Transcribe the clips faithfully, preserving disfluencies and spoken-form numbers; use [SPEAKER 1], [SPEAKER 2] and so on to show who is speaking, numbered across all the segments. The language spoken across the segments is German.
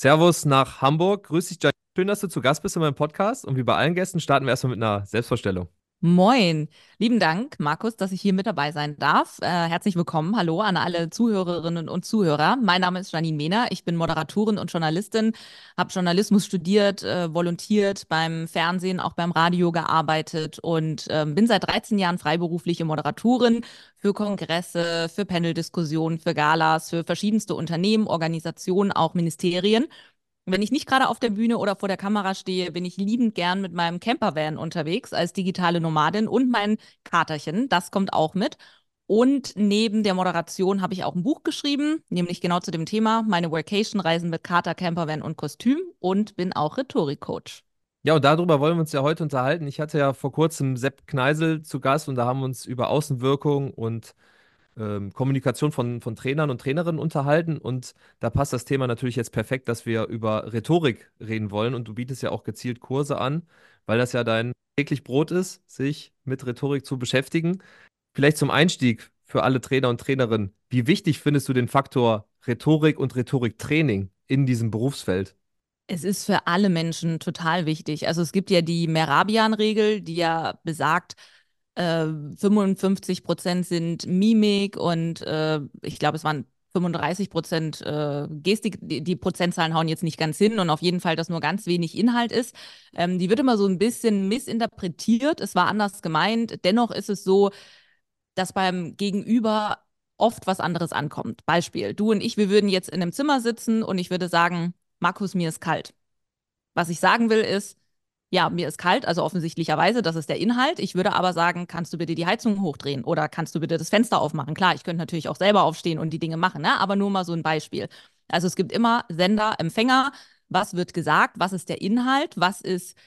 [SPEAKER 1] Servus nach Hamburg. Grüß dich, Janine. Schön, dass du zu Gast bist in meinem Podcast. Und wie bei allen Gästen starten wir erstmal mit einer Selbstvorstellung.
[SPEAKER 2] Moin, lieben Dank, Markus, dass ich hier mit dabei sein darf. Äh, herzlich willkommen, hallo an alle Zuhörerinnen und Zuhörer. Mein Name ist Janine Mehner, ich bin Moderatorin und Journalistin, habe Journalismus studiert, äh, volontiert beim Fernsehen, auch beim Radio gearbeitet und ähm, bin seit dreizehn Jahren freiberufliche Moderatorin für Kongresse, für Paneldiskussionen, für Galas, für verschiedenste Unternehmen, Organisationen, auch Ministerien. Wenn ich nicht gerade auf der Bühne oder vor der Kamera stehe, bin ich liebend gern mit meinem Campervan unterwegs als digitale Nomadin und mein Katerchen. Das kommt auch mit. Und neben der Moderation habe ich auch ein Buch geschrieben, nämlich genau zu dem Thema, meine Workation-Reisen mit Kater, Campervan und Kostüm und bin auch Rhetorikcoach.
[SPEAKER 1] Ja, und darüber wollen wir uns ja heute unterhalten. Ich hatte ja vor kurzem Sepp Kneisel zu Gast und da haben wir uns über Außenwirkung und ähm, Kommunikation von, von Trainern und Trainerinnen unterhalten. Und da passt das Thema natürlich jetzt perfekt, dass wir über Rhetorik reden wollen. Und du bietest ja auch gezielt Kurse an, weil das ja dein täglich Brot ist, sich mit Rhetorik zu beschäftigen. Vielleicht zum Einstieg für alle Trainer und Trainerinnen. Wie wichtig findest du den Faktor Rhetorik und Rhetoriktraining in diesem Berufsfeld?
[SPEAKER 2] Es ist für alle Menschen total wichtig. Also es gibt ja die Mehrabian-Regel, die ja besagt, äh, fünfundfünfzig Prozent sind Mimik und äh, ich glaube, es waren fünfunddreißig Prozent äh, Gestik. Die, die Prozentzahlen hauen jetzt nicht ganz hin und auf jeden Fall, dass nur ganz wenig Inhalt ist. Ähm, die wird immer so ein bisschen missinterpretiert. Es war anders gemeint. Dennoch ist es so, dass beim Gegenüber oft was anderes ankommt. Beispiel, du und ich, wir würden jetzt in einem Zimmer sitzen und ich würde sagen, Markus, mir ist kalt. Was ich sagen will ist, ja, mir ist kalt, also offensichtlicherweise, das ist der Inhalt. Ich würde aber sagen, kannst du bitte die Heizung hochdrehen oder kannst du bitte das Fenster aufmachen? Klar, ich könnte natürlich auch selber aufstehen und die Dinge machen, ne? Aber nur mal so ein Beispiel. Also es gibt immer Sender, Empfänger. Was wird gesagt? Was ist der Inhalt? Was ist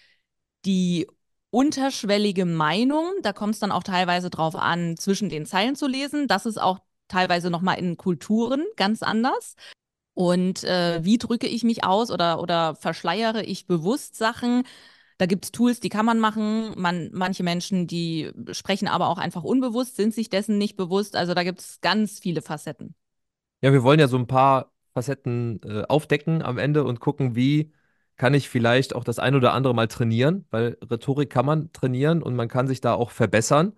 [SPEAKER 2] die unterschwellige Meinung? Da kommt es dann auch teilweise drauf an, zwischen den Zeilen zu lesen. Das ist auch teilweise nochmal in Kulturen ganz anders. Und äh, wie drücke ich mich aus oder, oder verschleiere ich bewusst Sachen? Da gibt es Tools, die kann man machen. Man, manche Menschen, die sprechen aber auch einfach unbewusst, sind sich dessen nicht bewusst. Also da gibt es ganz viele Facetten.
[SPEAKER 1] Ja, wir wollen ja so ein paar Facetten äh, aufdecken am Ende und gucken, wie kann ich vielleicht auch das ein oder andere mal trainieren, weil Rhetorik kann man trainieren und man kann sich da auch verbessern.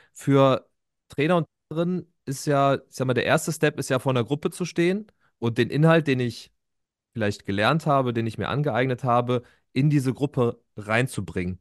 [SPEAKER 1] Für Trainer und Trainerinnen ist ja, ich sag mal, der erste Step ist ja vor einer Gruppe zu stehen und den Inhalt, den ich vielleicht gelernt habe, den ich mir angeeignet habe, in diese Gruppe reinzubringen.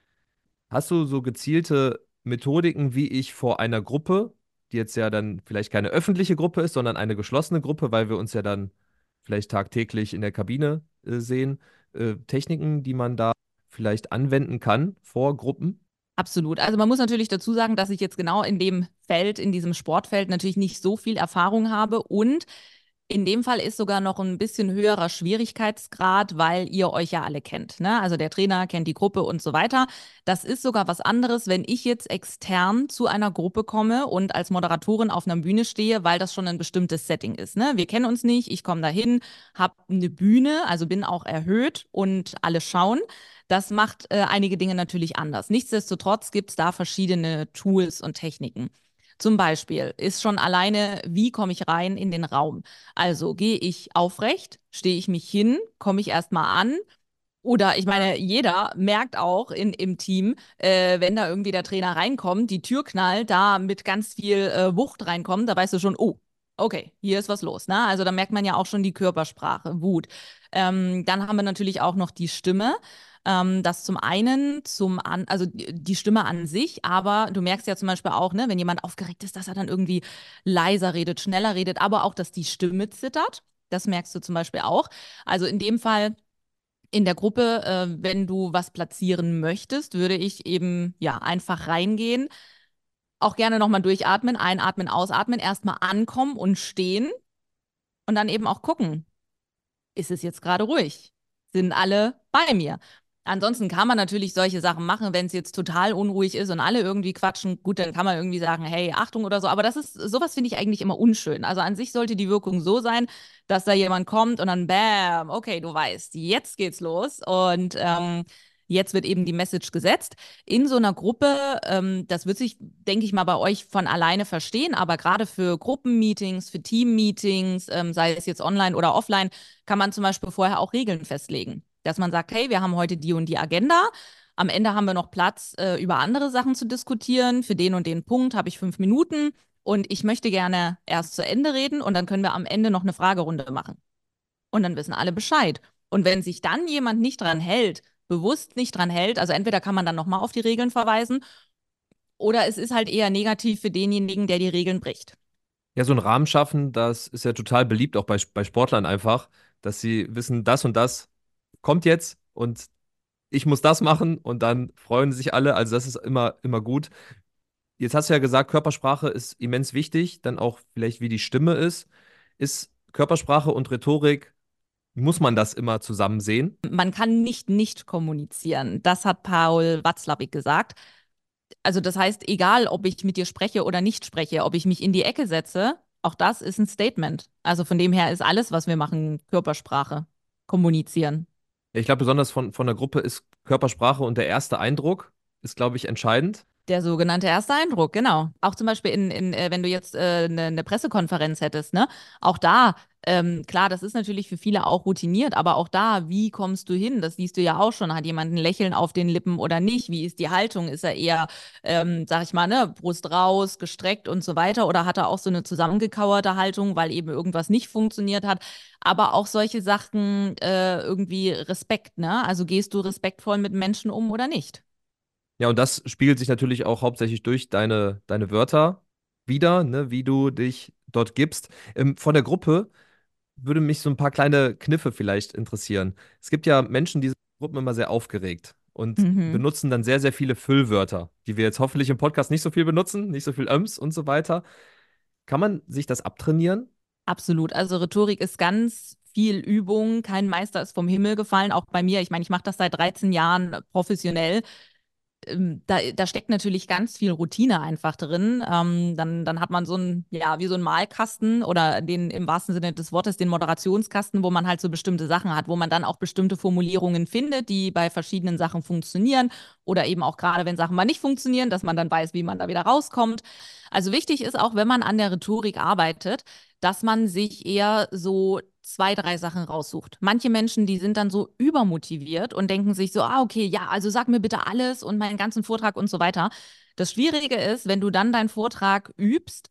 [SPEAKER 1] Hast du so gezielte Methodiken, wie ich vor einer Gruppe, die jetzt ja dann vielleicht keine öffentliche Gruppe ist, sondern eine geschlossene Gruppe, weil wir uns ja dann vielleicht tagtäglich in der Kabine äh, sehen, äh, Techniken, die man da vielleicht anwenden kann vor Gruppen?
[SPEAKER 2] Absolut. Also man muss natürlich dazu sagen, dass ich jetzt genau in dem Feld, in diesem Sportfeld natürlich nicht so viel Erfahrung habe und in dem Fall ist sogar noch ein bisschen höherer Schwierigkeitsgrad, weil ihr euch ja alle kennt, ne? Also der Trainer kennt die Gruppe und so weiter. Das ist sogar was anderes, wenn ich jetzt extern zu einer Gruppe komme und als Moderatorin auf einer Bühne stehe, weil das schon ein bestimmtes Setting ist, ne? Wir kennen uns nicht, ich komme dahin, habe eine Bühne, also bin auch erhöht und alle schauen. Das macht äh, einige Dinge natürlich anders. Nichtsdestotrotz gibt es da verschiedene Tools und Techniken. Zum Beispiel ist schon alleine, wie komme ich rein in den Raum? Also gehe ich aufrecht, stehe ich mich hin, komme ich erstmal an? Oder ich meine, jeder merkt auch in, im Team, äh, wenn da irgendwie der Trainer reinkommt, die Tür knallt, da mit ganz viel äh, Wucht reinkommt, da weißt du schon, oh, okay, hier ist was los. Ne? Also da merkt man ja auch schon die Körpersprache, Wut. Ähm, dann haben wir natürlich auch noch die Stimme. Ähm, das zum einen, zum an, also die Stimme an sich, aber du merkst ja zum Beispiel auch, ne, wenn jemand aufgeregt ist, dass er dann irgendwie leiser redet, schneller redet, aber auch, dass die Stimme zittert. Das merkst du zum Beispiel auch. Also in dem Fall in der Gruppe, äh, wenn du was platzieren möchtest, würde ich eben ja einfach reingehen. Auch gerne nochmal durchatmen, einatmen, ausatmen, erstmal ankommen und stehen und dann eben auch gucken, ist es jetzt gerade ruhig? Sind alle bei mir? Ansonsten kann man natürlich solche Sachen machen, wenn es jetzt total unruhig ist und alle irgendwie quatschen. Gut, dann kann man irgendwie sagen, hey, Achtung oder so. Aber das ist, sowas finde ich eigentlich immer unschön. Also an sich sollte die Wirkung so sein, dass da jemand kommt und dann bam, okay, du weißt, jetzt geht's los. Und ähm, Jetzt wird eben die Message gesetzt. In so einer Gruppe, ähm, das wird sich, denke ich mal, bei euch von alleine verstehen, aber gerade für Gruppenmeetings, für Teammeetings, ähm, sei es jetzt online oder offline, kann man zum Beispiel vorher auch Regeln festlegen. Dass man sagt, hey, wir haben heute die und die Agenda. Am Ende haben wir noch Platz, äh, über andere Sachen zu diskutieren. Für den und den Punkt habe ich fünf Minuten und ich möchte gerne erst zu Ende reden und dann können wir am Ende noch eine Fragerunde machen. Und dann wissen alle Bescheid. Und wenn sich dann jemand nicht dran hält, bewusst nicht dran hält, also entweder kann man dann nochmal auf die Regeln verweisen oder es ist halt eher negativ für denjenigen, der die Regeln bricht.
[SPEAKER 1] Ja, so einen Rahmen schaffen, das ist ja total beliebt, auch bei, bei Sportlern einfach, dass sie wissen, das und das kommt jetzt und ich muss das machen und dann freuen sich alle. Also das ist immer, immer gut. Jetzt hast du ja gesagt, Körpersprache ist immens wichtig, dann auch vielleicht, wie die Stimme ist. Ist Körpersprache und Rhetorik, muss man das immer zusammen sehen?
[SPEAKER 2] Man kann nicht nicht kommunizieren. Das hat Paul Watzlawick gesagt. Also das heißt, egal, ob ich mit dir spreche oder nicht spreche, ob ich mich in die Ecke setze, auch das ist ein Statement. Also von dem her ist alles, was wir machen, Körpersprache, kommunizieren.
[SPEAKER 1] Ja, ich glaube, besonders von, von der Gruppe ist Körpersprache und der erste Eindruck ist, glaube ich, entscheidend.
[SPEAKER 2] Der sogenannte erste Eindruck, genau. Auch zum Beispiel in, in äh, wenn du jetzt äh, eine, eine Pressekonferenz hättest, ne? Auch da, ähm, klar, das ist natürlich für viele auch routiniert, aber auch da, wie kommst du hin? Das siehst du ja auch schon. Hat jemand ein Lächeln auf den Lippen oder nicht? Wie ist die Haltung? Ist er eher, ähm, sag ich mal, ne, Brust raus, gestreckt und so weiter? Oder hat er auch so eine zusammengekauerte Haltung, weil eben irgendwas nicht funktioniert hat? Aber auch solche Sachen, äh, irgendwie Respekt, ne? Also gehst du respektvoll mit Menschen um oder nicht?
[SPEAKER 1] Ja, und das spiegelt sich natürlich auch hauptsächlich durch deine, deine Wörter wieder, ne, wie du dich dort gibst. Ähm, von der Gruppe würde mich so ein paar kleine Kniffe vielleicht interessieren. Es gibt ja Menschen, die sind in Gruppen immer sehr aufgeregt und
[SPEAKER 2] Mhm.
[SPEAKER 1] benutzen dann sehr, sehr viele Füllwörter, die wir jetzt hoffentlich im Podcast nicht so viel benutzen, nicht so viel Öms und so weiter. Kann man sich das abtrainieren?
[SPEAKER 2] Absolut. Also Rhetorik ist ganz viel Übung. Kein Meister ist vom Himmel gefallen, auch bei mir. Ich meine, ich mache das seit dreizehn Jahren professionell. Ähm, da, da steckt natürlich ganz viel Routine einfach drin. Ähm, dann, dann hat man so ein, ja, wie so ein Malkasten oder den im wahrsten Sinne des Wortes, den Moderationskasten, wo man halt so bestimmte Sachen hat, wo man dann auch bestimmte Formulierungen findet, die bei verschiedenen Sachen funktionieren oder eben auch gerade, wenn Sachen mal nicht funktionieren, dass man dann weiß, wie man da wieder rauskommt. Also wichtig ist auch, wenn man an der Rhetorik arbeitet, dass man sich eher so zwei, drei Sachen raussucht. Manche Menschen, die sind dann so übermotiviert und denken sich so, ah, okay, ja, also sag mir bitte alles und meinen ganzen Vortrag und so weiter. Das Schwierige ist, wenn du dann deinen Vortrag übst,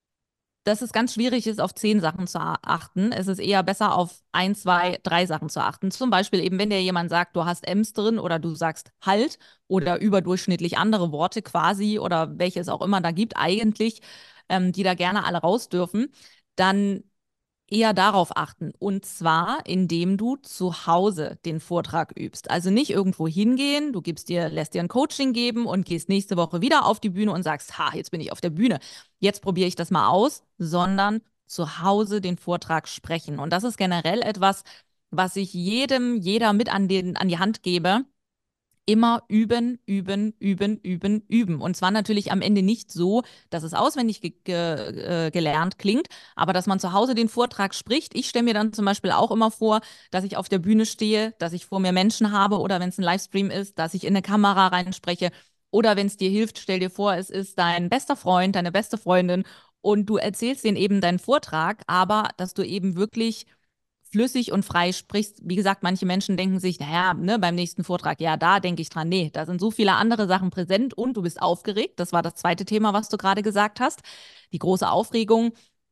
[SPEAKER 2] dass es ganz schwierig ist, auf zehn Sachen zu achten. Es ist eher besser, auf ein, zwei, drei Sachen zu achten. Zum Beispiel eben, wenn dir jemand sagt, du hast Ems drin oder du sagst halt oder überdurchschnittlich andere Worte quasi oder welche es auch immer da gibt, eigentlich, ähm, die da gerne alle raus dürfen, dann eher darauf achten. Und zwar, indem du zu Hause den Vortrag übst. Also nicht irgendwo hingehen, du gibst dir, lässt dir ein Coaching geben und gehst nächste Woche wieder auf die Bühne und sagst, ha, jetzt bin ich auf der Bühne. Jetzt probiere ich das mal aus, sondern zu Hause den Vortrag sprechen. Und das ist generell etwas, was ich jedem, jeder mit an den, an die Hand gebe, immer üben, üben, üben, üben, üben. Und zwar natürlich am Ende nicht so, dass es auswendig ge ge äh, gelernt klingt, aber dass man zu Hause den Vortrag spricht. Ich stelle mir dann zum Beispiel auch immer vor, dass ich auf der Bühne stehe, dass ich vor mir Menschen habe oder wenn es ein Livestream ist, dass ich in eine Kamera reinspreche. Oder wenn es dir hilft, stell dir vor, es ist dein bester Freund, deine beste Freundin und du erzählst denen eben deinen Vortrag, aber dass du eben wirklich flüssig und frei sprichst. Wie gesagt, manche Menschen denken sich, naja, ne, beim nächsten Vortrag, ja, da denke ich dran. Nee, da sind so viele andere Sachen präsent und du bist aufgeregt. Das war das zweite Thema, was du gerade gesagt hast. Die große Aufregung.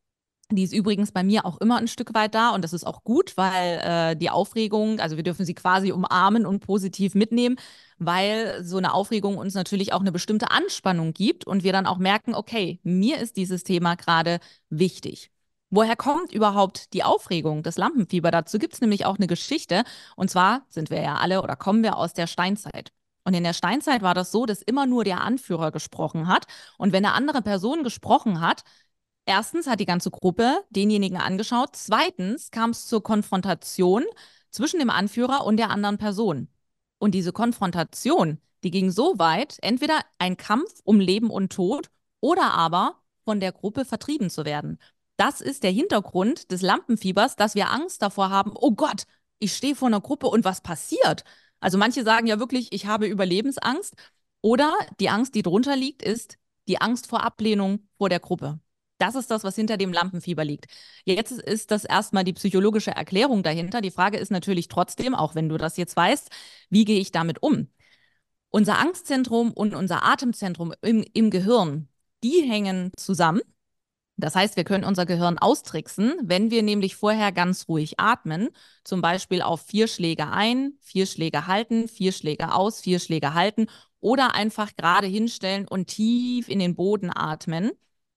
[SPEAKER 2] Die ist übrigens bei mir auch immer ein Stück weit da und das ist auch gut, weil äh, die Aufregung, also wir dürfen sie quasi umarmen und positiv mitnehmen, weil so eine Aufregung uns natürlich auch eine bestimmte Anspannung gibt und wir dann auch merken, okay, mir ist dieses Thema gerade wichtig. Woher kommt überhaupt die Aufregung, das Lampenfieber? Dazu gibt es nämlich auch eine Geschichte. Und zwar sind wir ja alle oder kommen wir aus der Steinzeit. Und in der Steinzeit war das so, dass immer nur der Anführer gesprochen hat. Und wenn eine andere Person gesprochen hat, erstens hat die ganze Gruppe denjenigen angeschaut. Zweitens kam es zur Konfrontation zwischen dem Anführer und der anderen Person. Und diese Konfrontation, die ging so weit, entweder ein Kampf um Leben und Tod oder aber von der Gruppe vertrieben zu werden. Das ist der Hintergrund des Lampenfiebers, dass wir Angst davor haben, oh Gott, ich stehe vor einer Gruppe und was passiert? Also manche sagen ja wirklich, ich habe Überlebensangst. Oder die Angst, die drunter liegt, ist die Angst vor Ablehnung vor der Gruppe. Das ist das, was hinter dem Lampenfieber liegt. Jetzt ist das erstmal die psychologische Erklärung dahinter. Die Frage ist natürlich trotzdem, auch wenn du das jetzt weißt, wie gehe ich damit um? Unser Angstzentrum und unser Atemzentrum im, im Gehirn, die hängen zusammen. Das heißt, wir können unser Gehirn austricksen, wenn wir nämlich vorher ganz ruhig atmen, zum Beispiel auf vier Schläge ein, vier Schläge halten, vier Schläge aus, vier Schläge halten oder einfach gerade hinstellen und tief in den Boden atmen,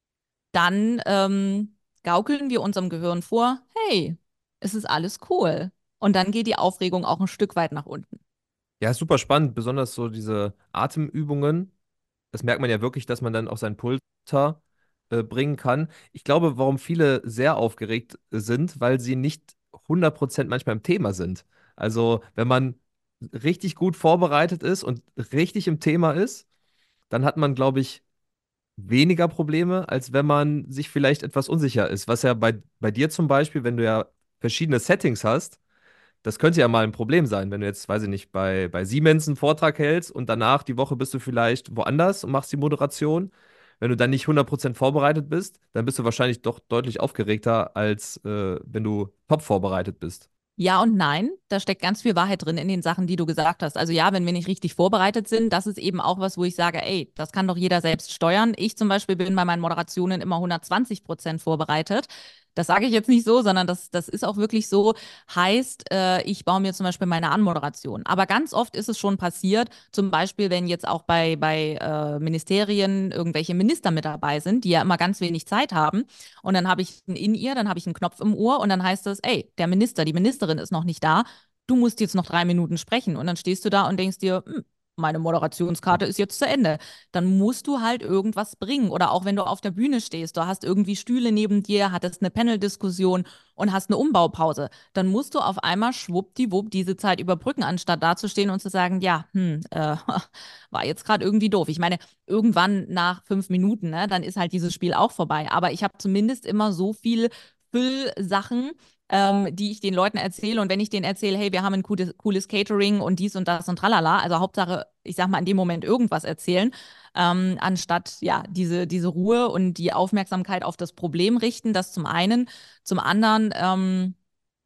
[SPEAKER 2] dann ähm, gaukeln wir unserem Gehirn vor, hey, es ist alles cool. Und dann geht die Aufregung auch ein Stück weit nach unten.
[SPEAKER 1] Ja, ist super spannend, besonders so diese Atemübungen. Das merkt man ja wirklich, dass man dann auch seinen Puls runter, äh, bringen kann. Ich glaube, warum viele sehr aufgeregt sind, weil sie nicht hundert Prozent manchmal im Thema sind. Also, wenn man richtig gut vorbereitet ist und richtig im Thema ist, dann hat man, glaube ich, weniger Probleme, als wenn man sich vielleicht etwas unsicher ist. Was ja bei, bei dir zum Beispiel, wenn du ja verschiedene Settings hast, das könnte ja mal ein Problem sein, wenn du jetzt, weiß ich nicht, bei, bei Siemens einen Vortrag hältst und danach die Woche bist du vielleicht woanders und machst die Moderation. Wenn du dann nicht hundert Prozent vorbereitet bist, dann bist du wahrscheinlich doch deutlich aufgeregter, als äh, wenn du top vorbereitet bist.
[SPEAKER 2] Ja und nein, da steckt ganz viel Wahrheit drin in den Sachen, die du gesagt hast. Also ja, wenn wir nicht richtig vorbereitet sind, das ist eben auch was, wo ich sage, ey, das kann doch jeder selbst steuern. Ich zum Beispiel bin bei meinen Moderationen immer hundertzwanzig Prozent vorbereitet. Das sage ich jetzt nicht so, sondern das, das ist auch wirklich so. Heißt, äh, ich baue mir zum Beispiel meine Anmoderation. Aber ganz oft ist es schon passiert, zum Beispiel, wenn jetzt auch bei, bei äh, Ministerien irgendwelche Minister mit dabei sind, die ja immer ganz wenig Zeit haben. Und dann habe ich ein In-Ear, dann habe ich einen Knopf im Ohr und dann heißt es, ey, der Minister, die Ministerin ist noch nicht da, du musst jetzt noch drei Minuten sprechen. Und dann stehst du da und denkst dir, hm, meine Moderationskarte ist jetzt zu Ende. Dann musst du halt irgendwas bringen. Oder auch wenn du auf der Bühne stehst, du hast irgendwie Stühle neben dir, hattest eine Panel-Diskussion und hast eine Umbaupause. Dann musst du auf einmal schwuppdiwupp diese Zeit überbrücken, anstatt dazustehen und zu sagen, ja, hm, äh, war jetzt gerade irgendwie doof. Ich meine, irgendwann nach fünf Minuten, ne, dann ist halt dieses Spiel auch vorbei. Aber ich habe zumindest immer so viel Füllsachen, ähm, die ich den Leuten erzähle. Und wenn ich denen erzähle, hey, wir haben ein cooles, cooles Catering und dies und das und tralala, also Hauptsache, ich sag mal, in dem Moment irgendwas erzählen, ähm, anstatt ja diese, diese Ruhe und die Aufmerksamkeit auf das Problem richten, das zum einen. Zum anderen, ähm,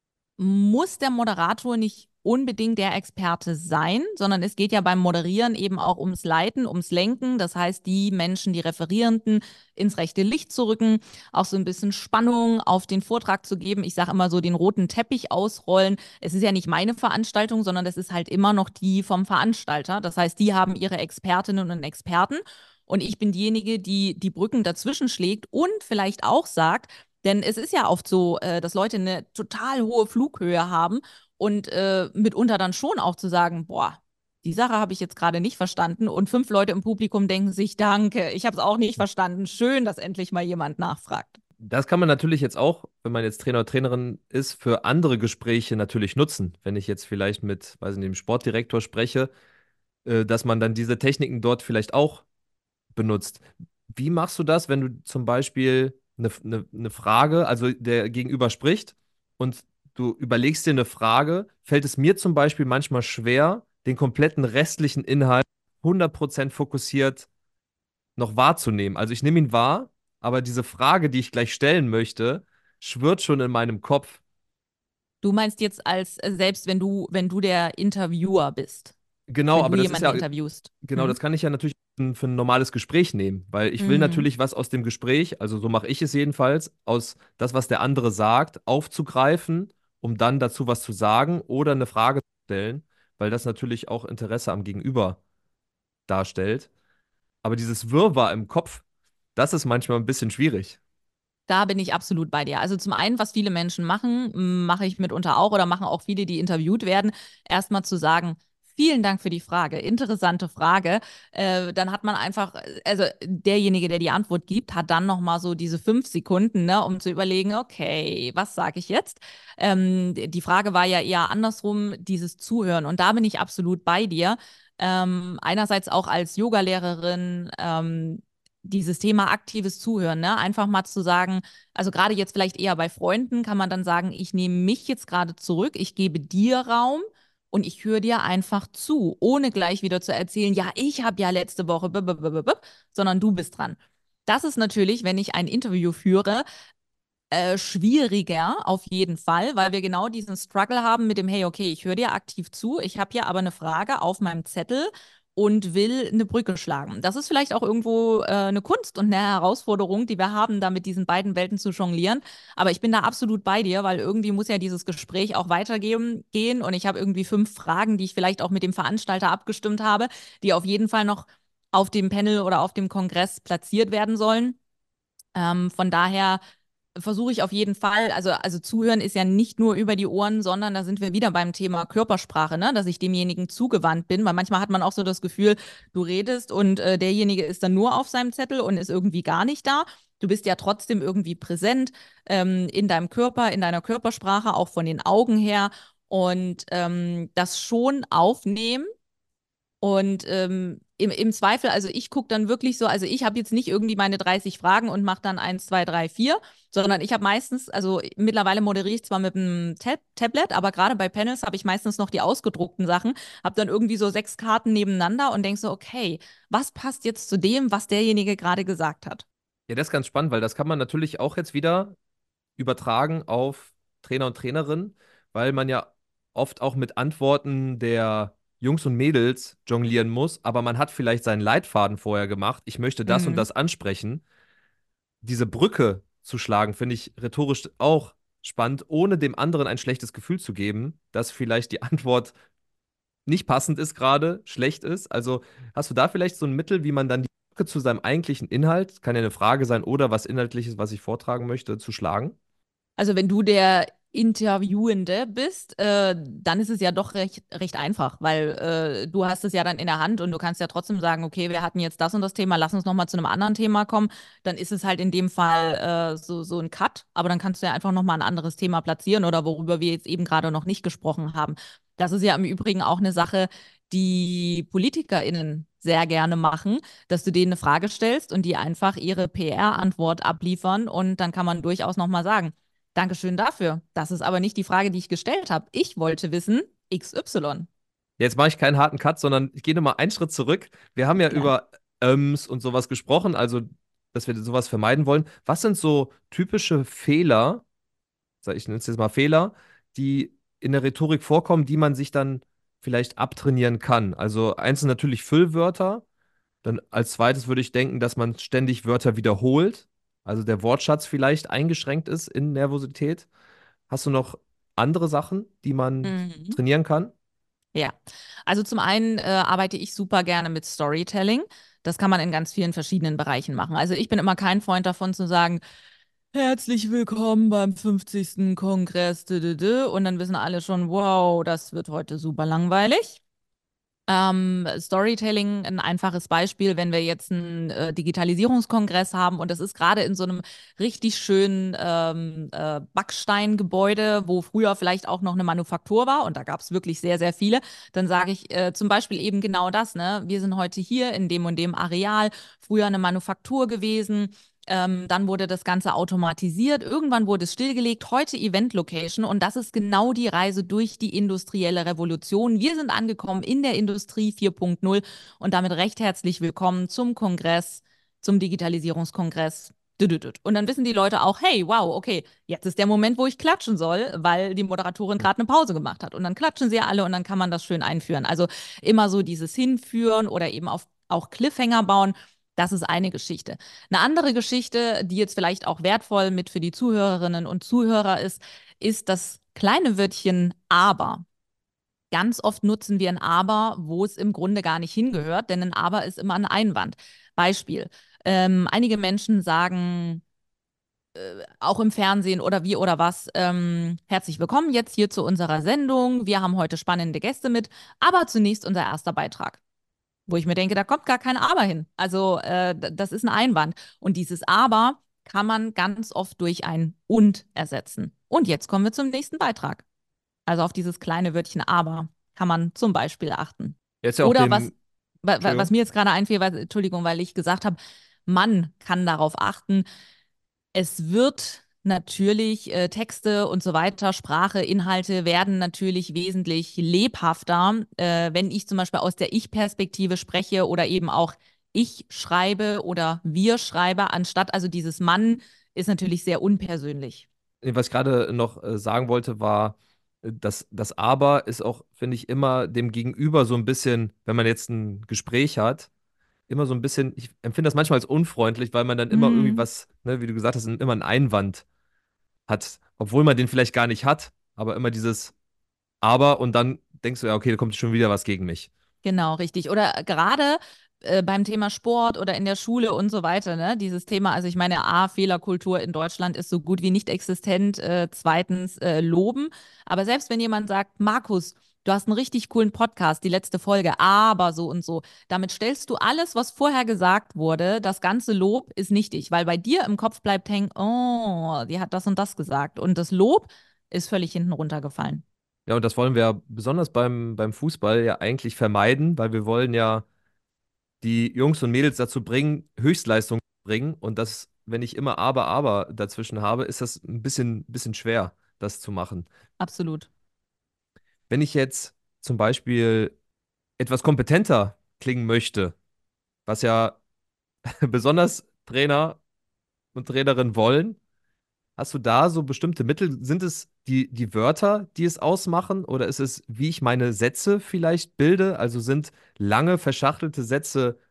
[SPEAKER 2] muss der Moderator nicht unbedingt der Experte sein, sondern es geht ja beim Moderieren eben auch ums Leiten, ums Lenken. Das heißt, die Menschen, die Referierenden ins rechte Licht zu rücken, auch so ein bisschen Spannung auf den Vortrag zu geben. Ich sage immer so, den roten Teppich ausrollen. Es ist ja nicht meine Veranstaltung, sondern es ist halt immer noch die vom Veranstalter. Das heißt, die haben ihre Expertinnen und Experten. Und ich bin diejenige, die die Brücken dazwischen schlägt und vielleicht auch sagt, denn es ist ja oft so, äh, dass Leute eine total hohe Flughöhe haben und äh, mitunter dann schon auch zu sagen, boah, die Sache habe ich jetzt gerade nicht verstanden und fünf Leute im Publikum denken sich, danke, ich habe es auch nicht verstanden. Schön, dass endlich mal jemand nachfragt.
[SPEAKER 1] Das kann man natürlich jetzt auch, wenn man jetzt Trainer oder Trainerin ist, für andere Gespräche natürlich nutzen. Wenn ich jetzt vielleicht mit, weiß nicht, dem Sportdirektor spreche, äh, dass man dann diese Techniken dort vielleicht auch benutzt. Wie machst du das, wenn du zum Beispiel eine, eine, eine Frage, also der Gegenüber spricht und du überlegst dir eine Frage, fällt es mir zum Beispiel manchmal schwer, den kompletten restlichen Inhalt hundert Prozent fokussiert noch wahrzunehmen. Also ich nehme ihn wahr, aber diese Frage, die ich gleich stellen möchte, schwirrt schon in meinem Kopf.
[SPEAKER 2] Du meinst jetzt als, äh, selbst wenn du, wenn du der Interviewer bist,
[SPEAKER 1] Genau,
[SPEAKER 2] wenn du
[SPEAKER 1] aber das ist
[SPEAKER 2] jemanden
[SPEAKER 1] ja,
[SPEAKER 2] interviewst.
[SPEAKER 1] genau,
[SPEAKER 2] Hm?
[SPEAKER 1] das kann ich ja natürlich für ein normales Gespräch nehmen, weil ich will
[SPEAKER 2] Mhm.
[SPEAKER 1] natürlich was aus dem Gespräch, also so mache ich es jedenfalls, aus das, was der andere sagt, aufzugreifen, um dann dazu was zu sagen oder eine Frage zu stellen, weil das natürlich auch Interesse am Gegenüber darstellt. Aber dieses Wirrwarr im Kopf, das ist manchmal ein bisschen schwierig.
[SPEAKER 2] Da bin ich absolut bei dir. Also zum einen, was viele Menschen machen, m, mache ich mitunter auch oder machen auch viele, die interviewt werden, erstmal zu sagen, vielen Dank für die Frage, interessante Frage. Äh, dann hat man einfach, also derjenige, der die Antwort gibt, hat dann nochmal so diese fünf Sekunden, ne, um zu überlegen, okay, was sage ich jetzt? Ähm, die Frage war ja eher andersrum, dieses Zuhören. Und da bin ich absolut bei dir. Ähm, einerseits auch als Yogalehrerin, ähm, dieses Thema aktives Zuhören, ne? Einfach mal zu sagen, also gerade jetzt vielleicht eher bei Freunden, kann man dann sagen, ich nehme mich jetzt gerade zurück, ich gebe dir Raum und ich höre dir einfach zu, ohne gleich wieder zu erzählen, ja, ich habe ja letzte Woche, b -b -b -b -b sondern du bist dran. Das ist natürlich, wenn ich ein Interview führe, äh, schwieriger auf jeden Fall, weil wir genau diesen Struggle haben mit dem, hey, okay, ich höre dir aktiv zu, ich habe hier aber eine Frage auf meinem Zettel und will eine Brücke schlagen. Das ist vielleicht auch irgendwo äh, eine Kunst und eine Herausforderung, die wir haben, da mit diesen beiden Welten zu jonglieren. Aber ich bin da absolut bei dir, weil irgendwie muss ja dieses Gespräch auch weitergehen gehen und ich habe irgendwie fünf Fragen, die ich vielleicht auch mit dem Veranstalter abgestimmt habe, die auf jeden Fall noch auf dem Panel oder auf dem Kongress platziert werden sollen. Ähm, von daher versuche ich auf jeden Fall, also, also zuhören ist ja nicht nur über die Ohren, sondern da sind wir wieder beim Thema Körpersprache, ne? Dass ich demjenigen zugewandt bin, weil manchmal hat man auch so das Gefühl, du redest und äh, derjenige ist dann nur auf seinem Zettel und ist irgendwie gar nicht da. Du bist ja trotzdem irgendwie präsent ähm, in deinem Körper, in deiner Körpersprache, auch von den Augen her und ähm, das schon aufnehmen und ähm, im, im Zweifel, also ich gucke dann wirklich so, also ich habe jetzt nicht irgendwie meine dreißig Fragen und mache dann eins, zwei, drei, vier, sondern ich habe meistens, also mittlerweile moderiere ich zwar mit einem Tab Tablet, aber gerade bei Panels habe ich meistens noch die ausgedruckten Sachen, habe dann irgendwie so sechs Karten nebeneinander und denke so, okay, was passt jetzt zu dem, was derjenige gerade gesagt hat?
[SPEAKER 1] Ja, das ist ganz spannend, weil das kann man natürlich auch jetzt wieder übertragen auf Trainer und Trainerinnen, weil man ja oft auch mit Antworten der Jungs und Mädels jonglieren muss, aber man hat vielleicht seinen Leitfaden vorher gemacht. Ich möchte das und
[SPEAKER 2] Mhm.
[SPEAKER 1] das ansprechen. Diese Brücke zu schlagen, finde ich rhetorisch auch spannend, ohne dem anderen ein schlechtes Gefühl zu geben, dass vielleicht die Antwort nicht passend ist gerade, schlecht ist. Also hast du da vielleicht so ein Mittel, wie man dann die Brücke zu seinem eigentlichen Inhalt, kann ja eine Frage sein oder was Inhaltliches, was ich vortragen möchte, zu schlagen?
[SPEAKER 2] Also wenn du der Interviewende bist, äh, dann ist es ja doch recht, recht einfach, weil äh, du hast es ja dann in der Hand und du kannst ja trotzdem sagen, okay, wir hatten jetzt das und das Thema, lass uns nochmal zu einem anderen Thema kommen. Dann ist es halt in dem Fall äh, so, so ein Cut, aber dann kannst du ja einfach nochmal ein anderes Thema platzieren oder worüber wir jetzt eben gerade noch nicht gesprochen haben. Das ist ja im Übrigen auch eine Sache, die PolitikerInnen sehr gerne machen, dass du denen eine Frage stellst und die einfach ihre P R-Antwort abliefern und dann kann man durchaus nochmal sagen, Dankeschön dafür. Das ist aber nicht die Frage, die ich gestellt habe. Ich wollte wissen, X Y.
[SPEAKER 1] Jetzt mache ich keinen harten Cut, sondern ich gehe nochmal einen Schritt zurück. Wir haben ja
[SPEAKER 2] Gerne.
[SPEAKER 1] über Öms und sowas gesprochen, also dass wir sowas vermeiden wollen. Was sind so typische Fehler, sag ich nenne es jetzt mal Fehler, die in der Rhetorik vorkommen, die man sich dann vielleicht abtrainieren kann? Also eins sind natürlich Füllwörter. Dann als zweites würde ich denken, dass man ständig Wörter wiederholt, also der Wortschatz vielleicht eingeschränkt ist in Nervosität. Hast du noch andere Sachen, die man
[SPEAKER 2] Mhm.
[SPEAKER 1] trainieren kann?
[SPEAKER 2] Ja, also zum einen äh, arbeite ich super gerne mit Storytelling. Das kann man in ganz vielen verschiedenen Bereichen machen. Also ich bin immer kein Freund davon zu sagen, herzlich willkommen beim fünfzigsten Kongress. dü- dü- dü. Und dann wissen alle schon, wow, das wird heute super langweilig. Ähm, Storytelling, ein einfaches Beispiel, wenn wir jetzt einen äh, Digitalisierungskongress haben und das ist gerade in so einem richtig schönen ähm, äh, Backsteingebäude, wo früher vielleicht auch noch eine Manufaktur war und da gab es wirklich sehr, sehr viele, dann sage ich äh, zum Beispiel eben genau das, ne? Wir sind heute hier in dem und dem Areal, früher eine Manufaktur gewesen. Ähm, dann wurde das Ganze automatisiert. Irgendwann wurde es stillgelegt. Heute Event Location. Und das ist genau die Reise durch die industrielle Revolution. Wir sind angekommen in der Industrie vier Punkt null und damit recht herzlich willkommen zum Kongress, zum Digitalisierungskongress. Und dann wissen die Leute auch, hey, wow, okay, jetzt ist der Moment, wo ich klatschen soll, weil die Moderatorin gerade eine Pause gemacht hat. Und dann klatschen sie alle und dann kann man das schön einführen. Also immer so dieses Hinführen oder eben auf, auch Cliffhanger bauen. Das ist eine Geschichte. Eine andere Geschichte, die jetzt vielleicht auch wertvoll mit für die Zuhörerinnen und Zuhörer ist, ist das kleine Wörtchen aber. Ganz oft nutzen wir ein aber, wo es im Grunde gar nicht hingehört, denn ein aber ist immer ein Einwand. Beispiel. Ähm, einige Menschen sagen, auch im Fernsehen oder wie oder was, ähm, herzlich willkommen jetzt hier zu unserer Sendung. Wir haben heute spannende Gäste mit, aber zunächst unser erster Beitrag. Wo ich mir denke, da kommt gar kein Aber hin. Also äh, das ist ein Einwand. Und dieses Aber kann man ganz oft durch ein Und ersetzen. Und jetzt kommen wir zum nächsten Beitrag. Also auf dieses kleine Wörtchen Aber kann man zum Beispiel achten.
[SPEAKER 1] Jetzt ja auch
[SPEAKER 2] Oder was,
[SPEAKER 1] den,
[SPEAKER 2] wa- wa- was
[SPEAKER 1] Entschuldigung.
[SPEAKER 2] mir jetzt gerade einfiel, weil, Entschuldigung, weil ich gesagt habe, man kann darauf achten, es wird natürlich äh, Texte und so weiter, Sprache, Inhalte werden natürlich wesentlich lebhafter, äh, wenn ich zum Beispiel aus der Ich-Perspektive spreche oder eben auch ich schreibe oder wir schreibe, anstatt also dieses Mann ist natürlich sehr unpersönlich.
[SPEAKER 1] Was ich gerade noch äh, sagen wollte, war, äh, dass das Aber ist auch, finde ich, immer dem Gegenüber so ein bisschen, wenn man jetzt ein Gespräch hat, immer so ein bisschen, ich empfinde das manchmal als unfreundlich, weil man dann immer irgendwie
[SPEAKER 2] Mhm.
[SPEAKER 1] was, ne, wie du gesagt hast, immer einen Einwand hat, obwohl man den vielleicht gar nicht hat, aber immer dieses Aber und dann denkst du, ja, okay, da kommt schon wieder was gegen mich.
[SPEAKER 2] Genau, richtig. Oder gerade äh, beim Thema Sport oder in der Schule und so weiter, ne? Dieses Thema, also ich meine, A, Fehlerkultur in Deutschland ist so gut wie nicht existent. Äh, zweitens, äh, loben. Aber selbst wenn jemand sagt, Markus, du hast einen richtig coolen Podcast, die letzte Folge, aber so und so, damit stellst du alles, was vorher gesagt wurde, das ganze Lob ist nichtig, weil bei dir im Kopf bleibt hängen, oh, die hat das und das gesagt. Und das Lob ist völlig hinten runtergefallen.
[SPEAKER 1] Ja, und das wollen wir ja besonders beim, beim Fußball ja eigentlich vermeiden, weil wir wollen ja die Jungs und Mädels dazu bringen, Höchstleistung zu bringen. Und das, wenn ich immer Aber, Aber dazwischen habe, ist das ein bisschen, bisschen schwer, das zu machen.
[SPEAKER 2] Absolut.
[SPEAKER 1] Wenn ich jetzt zum Beispiel etwas kompetenter klingen möchte, was ja besonders Trainer und Trainerinnen wollen, hast du da so bestimmte Mittel? Sind es die, die Wörter, die es ausmachen, oder ist es, wie ich meine Sätze vielleicht bilde? Also sind lange, verschachtelte Sätze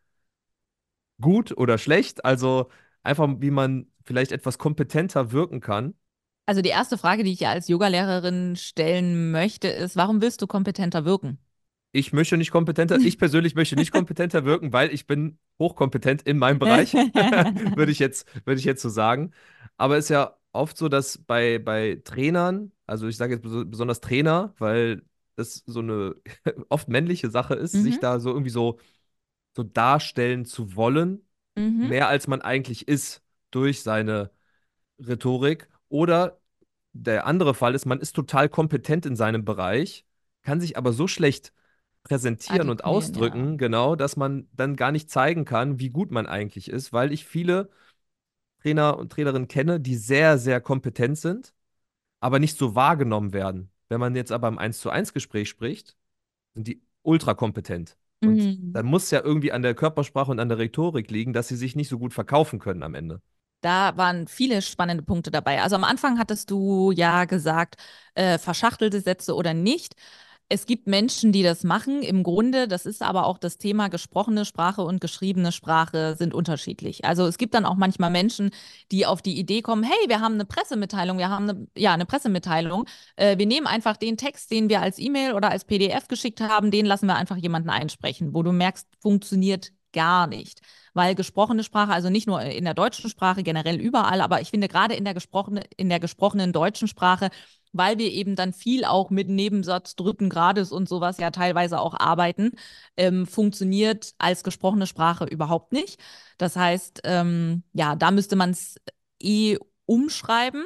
[SPEAKER 1] gut oder schlecht? Also einfach, wie man vielleicht etwas kompetenter wirken kann.
[SPEAKER 2] Also die erste Frage, die ich ja als Yogalehrerin stellen möchte, ist, warum willst du kompetenter wirken?
[SPEAKER 1] Ich möchte nicht kompetenter, ich persönlich möchte nicht kompetenter wirken, weil ich bin hochkompetent in meinem Bereich, würde ich jetzt, würde ich jetzt so sagen. Aber es ist ja oft so, dass bei, bei Trainern, also ich sage jetzt beso- besonders Trainer, weil das so eine oft männliche Sache ist, sich
[SPEAKER 2] Mhm,
[SPEAKER 1] da so irgendwie so, so darstellen zu wollen,
[SPEAKER 2] mhm.
[SPEAKER 1] mehr als man eigentlich ist durch seine Rhetorik. Oder der andere Fall ist, man ist total kompetent in seinem Bereich, kann sich aber so schlecht präsentieren und
[SPEAKER 2] Artikulieren, ja.
[SPEAKER 1] ausdrücken, genau, dass man dann gar nicht zeigen kann, wie gut man eigentlich ist, weil ich viele Trainer und Trainerinnen kenne, die sehr, sehr kompetent sind, aber nicht so wahrgenommen werden. Wenn man jetzt aber im eins zu eins Gespräch spricht, sind die ultra kompetent. Und
[SPEAKER 2] Mhm.
[SPEAKER 1] dann muss ja irgendwie an der Körpersprache und an der Rhetorik liegen, dass sie sich nicht so gut verkaufen können am Ende.
[SPEAKER 2] Da waren viele spannende Punkte dabei. Also am Anfang hattest du ja gesagt, äh, verschachtelte Sätze oder nicht. Es gibt Menschen, die das machen. Im Grunde, das ist aber auch das Thema, gesprochene Sprache und geschriebene Sprache sind unterschiedlich. Also es gibt dann auch manchmal Menschen, die auf die Idee kommen, hey, wir haben eine Pressemitteilung, wir haben eine, ja, eine Pressemitteilung. Äh, wir nehmen einfach den Text, den wir als E-Mail oder als P D F geschickt haben, den lassen wir einfach jemanden einsprechen, wo du merkst, funktioniert gar nicht. Weil gesprochene Sprache, also nicht nur in der deutschen Sprache, generell überall, aber ich finde gerade in der gesprochene, in der gesprochenen deutschen Sprache, weil wir eben dann viel auch mit Nebensatz dritten Grades und sowas ja teilweise auch arbeiten, ähm, funktioniert als gesprochene Sprache überhaupt nicht. Das heißt, ähm, ja, da müsste man es eh umschreiben.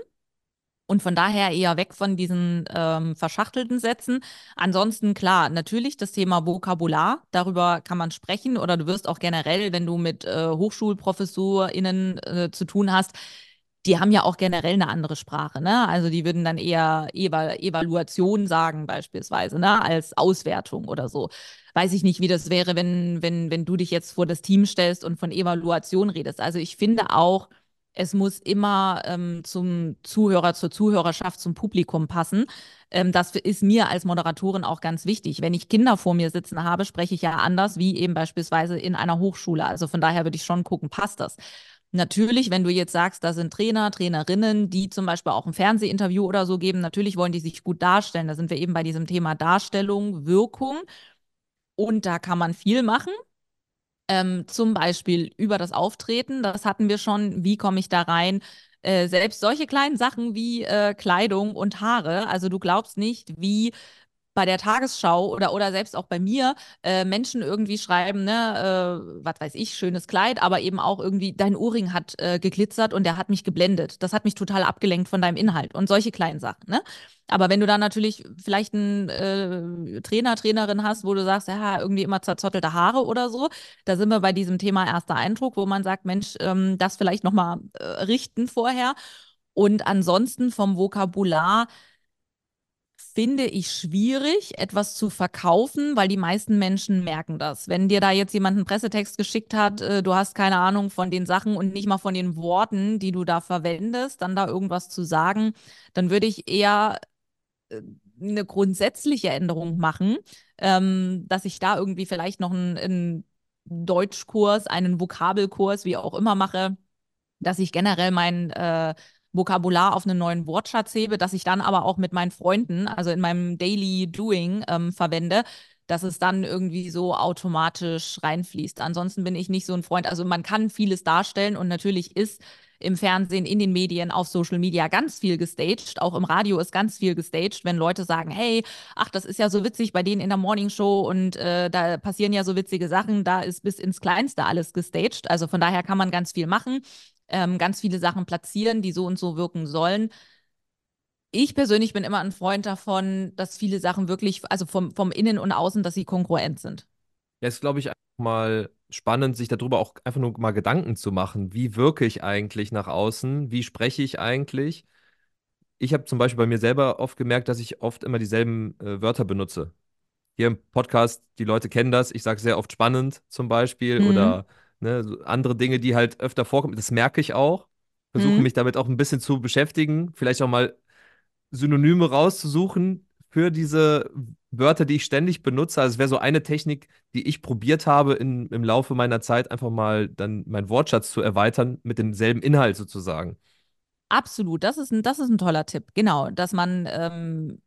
[SPEAKER 2] Und von daher eher weg von diesen ähm, verschachtelten Sätzen. Ansonsten, klar, natürlich das Thema Vokabular, darüber kann man sprechen. Oder du wirst auch generell, wenn du mit äh, HochschulprofessorInnen äh, zu tun hast, die haben ja auch generell eine andere Sprache, ne? Also die würden dann eher Eva Evaluation sagen, beispielsweise, ne? Als Auswertung oder so. Weiß ich nicht, wie das wäre, wenn, wenn, wenn du dich jetzt vor das Team stellst und von Evaluation redest. Also ich finde auch, es muss immer ähm, zum Zuhörer, zur Zuhörerschaft, zum Publikum passen. Ähm, das ist mir als Moderatorin auch ganz wichtig. Wenn ich Kinder vor mir sitzen habe, spreche ich ja anders wie eben beispielsweise in einer Hochschule. Also von daher würde ich schon gucken, passt das? Natürlich, wenn du jetzt sagst, da sind Trainer, Trainerinnen, die zum Beispiel auch ein Fernsehinterview oder so geben, natürlich wollen die sich gut darstellen. Da sind wir eben bei diesem Thema Darstellung, Wirkung. Und da kann man viel machen. Ähm, zum Beispiel über das Auftreten, das hatten wir schon. Wie komme ich da rein? Äh, selbst solche kleinen Sachen wie äh, Kleidung und Haare. Also du glaubst nicht, wie bei der Tagesschau oder, oder selbst auch bei mir äh, Menschen irgendwie schreiben, ne, äh, was weiß ich, schönes Kleid, aber eben auch irgendwie, dein Ohrring hat äh, geglitzert und der hat mich geblendet. Das hat mich total abgelenkt von deinem Inhalt und solche kleinen Sachen, ne? Aber wenn du dann natürlich vielleicht einen äh, Trainer, Trainerin hast, wo du sagst, ja, irgendwie immer zerzottelte Haare oder so, da sind wir bei diesem Thema erster Eindruck, wo man sagt, Mensch, ähm, das vielleicht nochmal äh, richten vorher. Und ansonsten vom Vokabular finde ich schwierig, etwas zu verkaufen, weil die meisten Menschen merken das. Wenn dir da jetzt jemand einen Pressetext geschickt hat, äh, du hast keine Ahnung von den Sachen und nicht mal von den Worten, die du da verwendest, dann da irgendwas zu sagen, dann würde ich eher äh, eine grundsätzliche Änderung machen, ähm, dass ich da irgendwie vielleicht noch einen, einen Deutschkurs, einen Vokabelkurs, wie auch immer mache, dass ich generell mein äh, Vokabular auf einen neuen Wortschatz hebe, dass ich dann aber auch mit meinen Freunden, also in meinem Daily Doing, ähm, verwende, dass es dann irgendwie so automatisch reinfließt. Ansonsten bin ich nicht so ein Freund. Also man kann vieles darstellen und natürlich ist im Fernsehen, in den Medien, auf Social Media ganz viel gestaged. Auch im Radio ist ganz viel gestaged, wenn Leute sagen, hey, ach, das ist ja so witzig bei denen in der Morningshow und äh, da passieren ja so witzige Sachen, da ist bis ins Kleinste alles gestaged. Also von daher kann man ganz viel machen, ähm, ganz viele Sachen platzieren, die so und so wirken sollen. Ich persönlich bin immer ein Freund davon, dass viele Sachen wirklich, also vom, vom Innen und Außen, dass sie kongruent sind.
[SPEAKER 1] Ja, ist, glaube ich, einfach mal spannend, sich darüber auch einfach nur mal Gedanken zu machen. Wie wirke ich eigentlich nach außen? Wie spreche ich eigentlich? Ich habe zum Beispiel bei mir selber oft gemerkt, dass ich oft immer dieselben äh, Wörter benutze. Hier im Podcast, die Leute kennen das. Ich sage sehr oft spannend zum Beispiel
[SPEAKER 2] Hm.
[SPEAKER 1] oder ne, so andere Dinge, die halt öfter vorkommen. Das merke ich auch. Versuche
[SPEAKER 2] Hm.
[SPEAKER 1] mich damit auch ein bisschen zu beschäftigen. Vielleicht auch mal Synonyme rauszusuchen für diese Wörter, die ich ständig benutze. Also es wäre so eine Technik, die ich probiert habe in, im Laufe meiner Zeit, einfach mal dann meinen Wortschatz zu erweitern mit demselben Inhalt sozusagen.
[SPEAKER 2] Absolut, das ist ein, das ist ein toller Tipp. Genau, dass man ähm,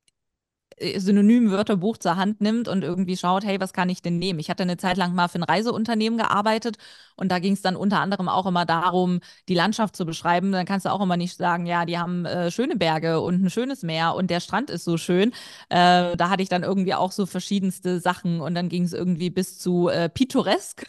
[SPEAKER 2] Synonym-Wörterbuch zur Hand nimmt und irgendwie schaut, hey, was kann ich denn nehmen? Ich hatte eine Zeit lang mal für ein Reiseunternehmen gearbeitet und da ging es dann unter anderem auch immer darum, die Landschaft zu beschreiben. Dann kannst du auch immer nicht sagen, ja, die haben äh, schöne Berge und ein schönes Meer und der Strand ist so schön. Äh, da hatte ich dann irgendwie auch so verschiedenste Sachen und dann ging es irgendwie bis zu äh, pittoresk.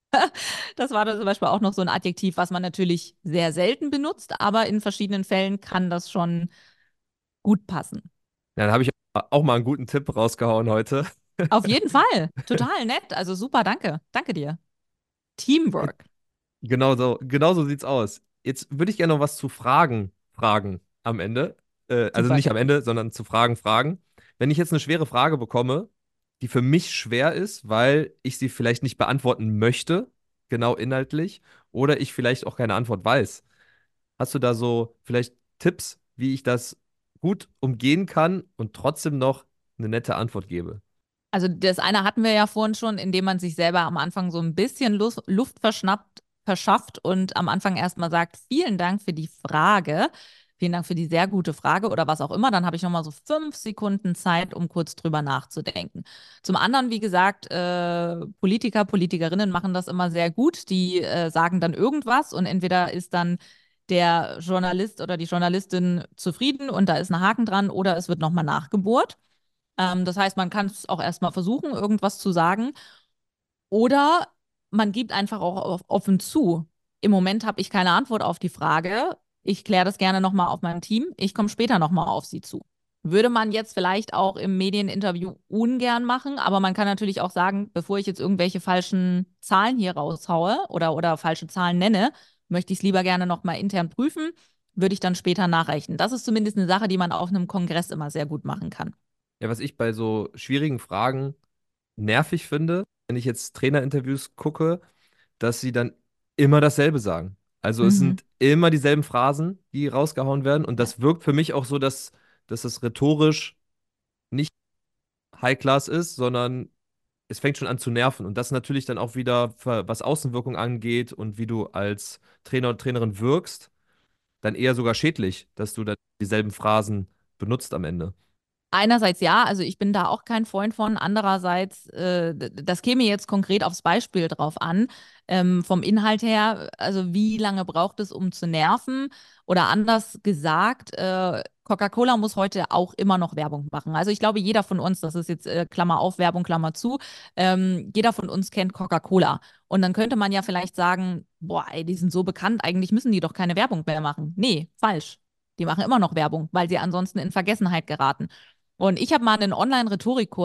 [SPEAKER 2] Das war dann zum Beispiel auch noch so ein Adjektiv, was man natürlich sehr selten benutzt, aber in verschiedenen Fällen kann das schon gut passen.
[SPEAKER 1] Ja, dann habe ich auch mal einen guten Tipp rausgehauen heute.
[SPEAKER 2] Auf jeden Fall. Total nett. Also super, danke. Danke dir. Teamwork.
[SPEAKER 1] Genau so, genau so sieht's aus. Jetzt würde ich gerne noch was zu Fragen fragen am Ende. Äh, also
[SPEAKER 2] Super
[SPEAKER 1] nicht am
[SPEAKER 2] gerne.
[SPEAKER 1] Ende, sondern zu Fragen fragen. Wenn ich jetzt eine schwere Frage bekomme, die für mich schwer ist, weil ich sie vielleicht nicht beantworten möchte, genau inhaltlich, oder ich vielleicht auch keine Antwort weiß. Hast du da so vielleicht Tipps, wie ich das gut umgehen kann und trotzdem noch eine nette Antwort gebe?
[SPEAKER 2] Also das eine hatten wir ja vorhin schon, indem man sich selber am Anfang so ein bisschen Lus- Luft verschnappt, verschafft und am Anfang erstmal sagt, vielen Dank für die Frage. Vielen Dank für die sehr gute Frage oder was auch immer. Dann habe ich nochmal so fünf Sekunden Zeit, um kurz drüber nachzudenken. Zum anderen, wie gesagt, äh, Politiker, Politikerinnen machen das immer sehr gut. Die äh, sagen dann irgendwas und entweder ist dann der Journalist oder die Journalistin zufrieden und da ist ein Haken dran oder es wird nochmal nachgebohrt. Ähm, das heißt, man kann es auch erstmal versuchen, irgendwas zu sagen. Oder man gibt einfach auch offen zu. Im Moment habe ich keine Antwort auf die Frage. Ich kläre das gerne nochmal auf meinem Team. Ich komme später nochmal auf Sie zu. Würde man jetzt vielleicht auch im Medieninterview ungern machen, aber man kann natürlich auch sagen, bevor ich jetzt irgendwelche falschen Zahlen hier raushaue oder, oder falsche Zahlen nenne, möchte ich es lieber gerne nochmal intern prüfen, würde ich dann später nachreichen. Das ist zumindest eine Sache, die man auf einem Kongress immer sehr gut machen kann.
[SPEAKER 1] Ja, was ich bei so schwierigen Fragen nervig finde, wenn ich jetzt Trainerinterviews gucke, dass sie dann immer dasselbe sagen. Also es
[SPEAKER 2] Mhm.
[SPEAKER 1] sind immer dieselben Phrasen, die rausgehauen werden. Und
[SPEAKER 2] Ja.
[SPEAKER 1] das wirkt für mich auch so, dass, dass es rhetorisch nicht High Class ist, sondern es fängt schon an zu nerven. Und das natürlich dann auch wieder, ver- was Außenwirkung angeht und wie du als Trainer und Trainerin wirkst, dann eher sogar schädlich, dass du dann dieselben Phrasen benutzt am Ende.
[SPEAKER 2] Einerseits ja, also ich bin da auch kein Freund von. Andererseits, äh, d- das käme jetzt konkret aufs Beispiel drauf an. Ähm, vom Inhalt her, also wie lange braucht es, um zu nerven? Oder anders gesagt, äh, Coca-Cola muss heute auch immer noch Werbung machen. Also ich glaube, jeder von uns, das ist jetzt äh, Klammer auf, Werbung, Klammer zu, ähm, jeder von uns kennt Coca-Cola. Und dann könnte man ja vielleicht sagen, boah, ey, die sind so bekannt, eigentlich müssen die doch keine Werbung mehr machen. Nee, falsch. Die machen immer noch Werbung, weil sie ansonsten in Vergessenheit geraten. Und ich habe mal einen Online-Rhetorikkurs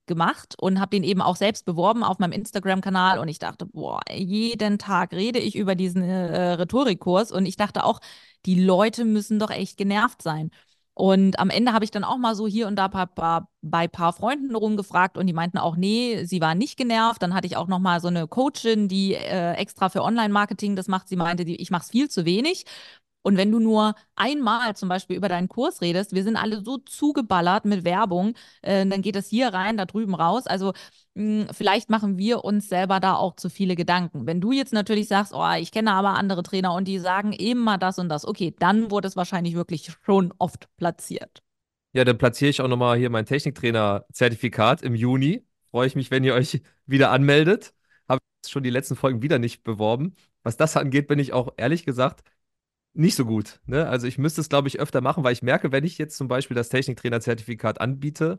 [SPEAKER 2] gemacht und habe den eben auch selbst beworben auf meinem Instagram-Kanal und ich dachte, boah, jeden Tag rede ich über diesen äh, Rhetorikkurs und ich dachte auch, die Leute müssen doch echt genervt sein. Und am Ende habe ich dann auch mal so hier und da paar, paar, bei ein paar Freunden rumgefragt und die meinten auch, nee, sie waren nicht genervt. Dann hatte ich auch noch mal so eine Coachin, die äh, extra für Online-Marketing das macht. Sie meinte, die, ich mache es viel zu wenig. Und wenn du nur einmal zum Beispiel über deinen Kurs redest, wir sind alle so zugeballert mit Werbung, äh, dann geht das hier rein, da drüben raus. Also mh, vielleicht machen wir uns selber da auch zu viele Gedanken. Wenn du jetzt natürlich sagst, oh, ich kenne aber andere Trainer und die sagen immer das und das, okay, dann wurde es wahrscheinlich wirklich schon oft platziert.
[SPEAKER 1] Ja, dann platziere ich auch nochmal hier mein Techniktrainer-Zertifikat im Juni. Freue ich mich, wenn ihr euch wieder anmeldet. Habe schon die letzten Folgen wieder nicht beworben. Was das angeht, bin ich auch ehrlich gesagt nicht so gut. Ne? Also ich müsste es, glaube ich, öfter machen, weil ich merke, wenn ich jetzt zum Beispiel das Techniktrainer-Zertifikat anbiete,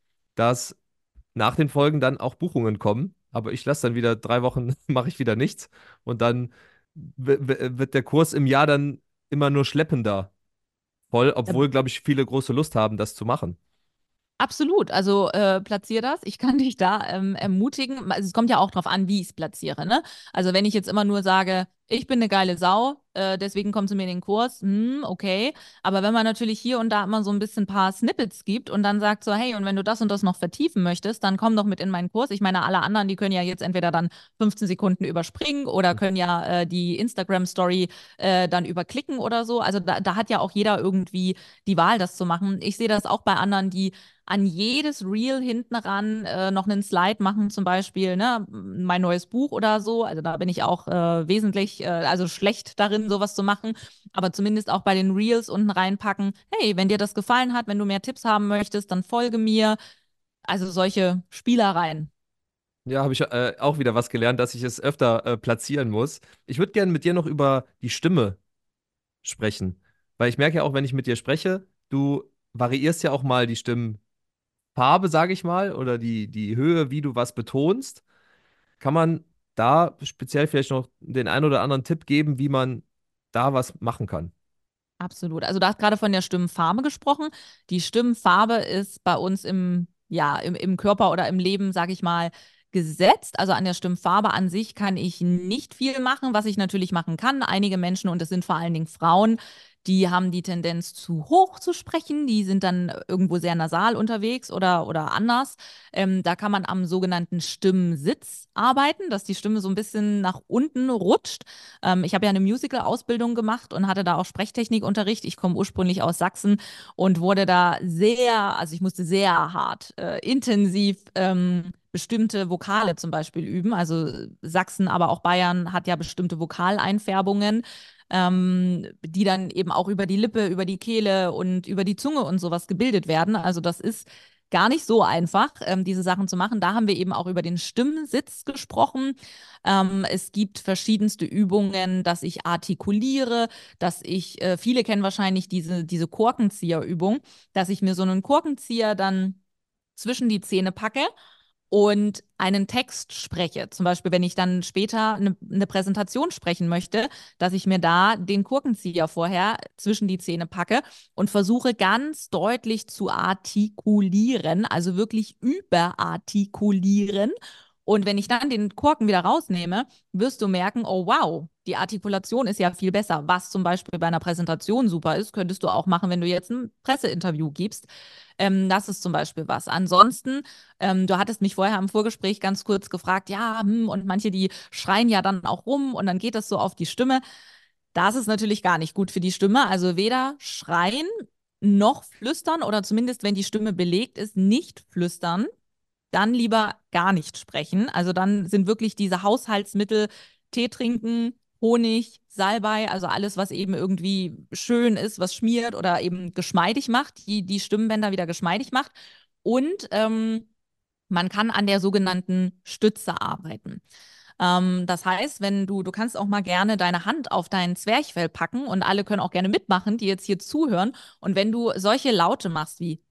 [SPEAKER 1] dass nach den Folgen dann auch Buchungen kommen. Aber ich lasse dann wieder drei Wochen, mache ich wieder nichts. Und dann w- w- wird der Kurs im Jahr dann immer nur schleppender voll, obwohl, glaube ich, viele große Lust haben, das zu machen.
[SPEAKER 2] Absolut, also äh, platzier das. Ich kann dich da ähm, ermutigen. Also, es kommt ja auch drauf an, wie ich es platziere, ne? Also wenn ich jetzt immer nur sage, ich bin eine geile Sau, äh, deswegen kommt zu mir in den Kurs, hm, okay. Aber wenn man natürlich hier und da immer so ein bisschen ein paar Snippets gibt und dann sagt so, hey, und wenn du das und das noch vertiefen möchtest, dann komm doch mit in meinen Kurs. Ich meine, alle anderen, die können ja jetzt entweder dann fünfzehn Sekunden überspringen oder können ja äh, die Instagram-Story äh, dann überklicken oder so. Also da, da hat ja auch jeder irgendwie die Wahl, das zu machen. Ich sehe das auch bei anderen, die an jedes Reel hinten ran äh, noch einen Slide machen, zum Beispiel, ne, mein neues Buch oder so. Also da bin ich auch äh, wesentlich, äh, also schlecht darin, sowas zu machen. Aber zumindest auch bei den Reels unten reinpacken. Hey, wenn dir das gefallen hat, wenn du mehr Tipps haben möchtest, dann folge mir. Also solche Spielereien.
[SPEAKER 1] Ja, habe ich äh, auch wieder was gelernt, dass ich es öfter äh, platzieren muss. Ich würde gerne mit dir noch über die Stimme sprechen, weil ich merke ja auch, wenn ich mit dir spreche, du variierst ja auch mal die Stimmfarbe, sage ich mal, oder die, die Höhe, wie du was betonst. Kann man da speziell vielleicht noch den einen oder anderen Tipp geben, wie man da was machen kann?
[SPEAKER 2] Absolut. Also du hast gerade von der Stimmfarbe gesprochen. Die Stimmfarbe ist bei uns im, ja, im, im Körper oder im Leben, sage ich mal, gesetzt. Also an der Stimmfarbe an sich kann ich nicht viel machen. Was ich natürlich machen kann, einige Menschen, und das sind vor allen Dingen Frauen, die haben die Tendenz, zu hoch zu sprechen. Die sind dann irgendwo sehr nasal unterwegs oder, oder anders. Ähm, da kann man am sogenannten Stimmsitz arbeiten, dass die Stimme so ein bisschen nach unten rutscht. Ähm, ich habe ja eine Musical-Ausbildung gemacht und hatte da auch Sprechtechnikunterricht. Ich komme ursprünglich aus Sachsen und wurde da sehr, also ich musste sehr hart, äh, intensiv ähm, bestimmte Vokale zum Beispiel üben. Also Sachsen, aber auch Bayern hat ja bestimmte Vokaleinfärbungen, ähm, die dann eben auch über die Lippe, über die Kehle und über die Zunge und sowas gebildet werden. Also das ist gar nicht so einfach, ähm, diese Sachen zu machen. Da haben wir eben auch über den Stimmsitz gesprochen. Ähm, es gibt verschiedenste Übungen, dass ich artikuliere, dass ich, äh, viele kennen wahrscheinlich diese, diese Korkenzieherübung, dass ich mir so einen Korkenzieher dann zwischen die Zähne packe und einen Text spreche. Zum Beispiel, wenn ich dann später eine, eine Präsentation sprechen möchte, dass ich mir da den Korkenzieher vorher zwischen die Zähne packe und versuche ganz deutlich zu artikulieren, also wirklich überartikulieren. Und wenn ich dann den Korken wieder rausnehme, wirst du merken, oh wow, die Artikulation ist ja viel besser. Was zum Beispiel bei einer Präsentation super ist, könntest du auch machen, wenn du jetzt ein Presseinterview gibst. Ähm, das ist zum Beispiel was. Ansonsten, ähm, du hattest mich vorher im Vorgespräch ganz kurz gefragt, ja, hm, und manche, die schreien ja dann auch rum und dann geht das so auf die Stimme. Das ist natürlich gar nicht gut für die Stimme. Also weder schreien noch flüstern oder zumindest, wenn die Stimme belegt ist, nicht flüstern, dann lieber gar nicht sprechen. Also dann sind wirklich diese Haushaltsmittel, Tee trinken, Honig, Salbei, also alles, was eben irgendwie schön ist, was schmiert oder eben geschmeidig macht, die die Stimmbänder wieder geschmeidig macht. Und ähm, man kann an der sogenannten Stütze arbeiten. Ähm, das heißt, wenn du, du kannst auch mal gerne deine Hand auf dein Zwerchfell packen und alle können auch gerne mitmachen, die jetzt hier zuhören. Und wenn du solche Laute machst wie,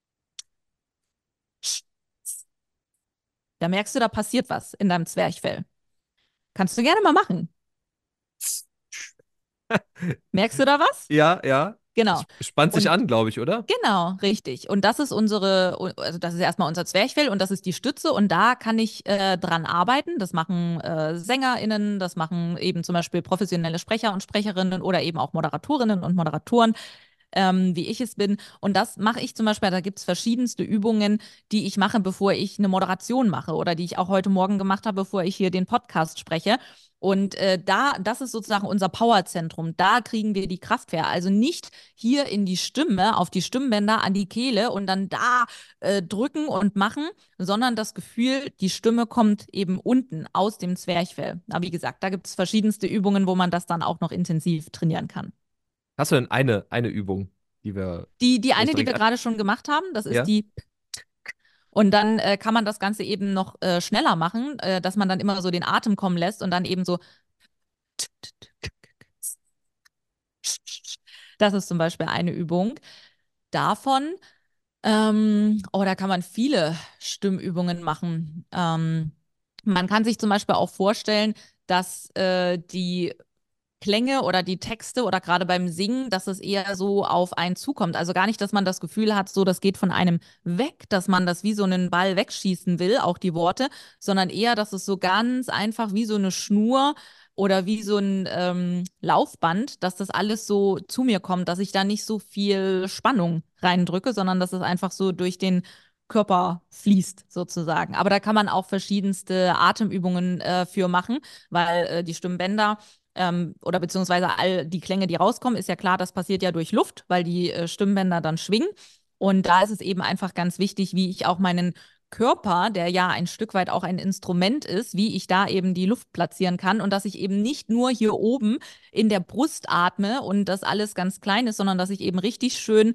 [SPEAKER 2] da merkst du, da passiert was in deinem Zwerchfell. Kannst du gerne mal machen. Merkst du da was?
[SPEAKER 1] Ja, ja.
[SPEAKER 2] Genau.
[SPEAKER 1] Es spannt sich
[SPEAKER 2] Und
[SPEAKER 1] an, glaube ich, oder?
[SPEAKER 2] genau, richtig. Und das ist unsere, also das ist erstmal unser Zwerchfell und das ist die Stütze und da kann ich äh, dran arbeiten. Das machen äh, SängerInnen, das machen eben zum Beispiel professionelle Sprecher und Sprecherinnen oder eben auch Moderatorinnen und Moderatoren, ähm, wie ich es bin. Und das mache ich zum Beispiel, da gibt es verschiedenste Übungen, die ich mache, bevor ich eine Moderation mache oder die ich auch heute Morgen gemacht habe, bevor ich hier den Podcast spreche. Und äh, da, das ist sozusagen unser Powerzentrum. Da kriegen wir die Kraft her. Also nicht hier in die Stimme, auf die Stimmbänder, an die Kehle und dann da äh, drücken und machen, sondern das Gefühl, die Stimme kommt eben unten aus dem Zwerchfell. Aber wie gesagt, da gibt es verschiedenste Übungen, wo man das dann auch noch intensiv trainieren kann.
[SPEAKER 1] Hast du denn eine, eine Übung, die wir
[SPEAKER 2] Die, die
[SPEAKER 1] vielleicht
[SPEAKER 2] eine, die
[SPEAKER 1] direkt
[SPEAKER 2] wir
[SPEAKER 1] an?
[SPEAKER 2] gerade schon gemacht haben, das ist
[SPEAKER 1] Ja?
[SPEAKER 2] die. Und dann äh, kann man das Ganze eben noch äh, schneller machen, äh, dass man dann immer so den Atem kommen lässt und dann eben so. Das ist zum Beispiel eine Übung davon. Ähm, oh, da kann man viele Stimmübungen machen. Ähm, man kann sich zum Beispiel auch vorstellen, dass äh, die Klänge oder die Texte oder gerade beim Singen, dass es eher so auf einen zukommt. Also gar nicht, dass man das Gefühl hat, so das geht von einem weg, dass man das wie so einen Ball wegschießen will, auch die Worte, sondern eher, dass es so ganz einfach wie so eine Schnur oder wie so ein ähm, Laufband, dass das alles so zu mir kommt, dass ich da nicht so viel Spannung reindrücke, sondern dass es einfach so durch den Körper fließt sozusagen. Aber da kann man auch verschiedenste Atemübungen äh, für machen, weil äh, die Stimmbänder ähm, oder beziehungsweise all die Klänge, die rauskommen, ist ja klar, das passiert ja durch Luft, weil die äh, Stimmbänder dann schwingen. Und da ist es eben einfach ganz wichtig, wie ich auch meinen Körper, der ja ein Stück weit auch ein Instrument ist, wie ich da eben die Luft platzieren kann und dass ich eben nicht nur hier oben in der Brust atme und das alles ganz klein ist, sondern dass ich eben richtig schön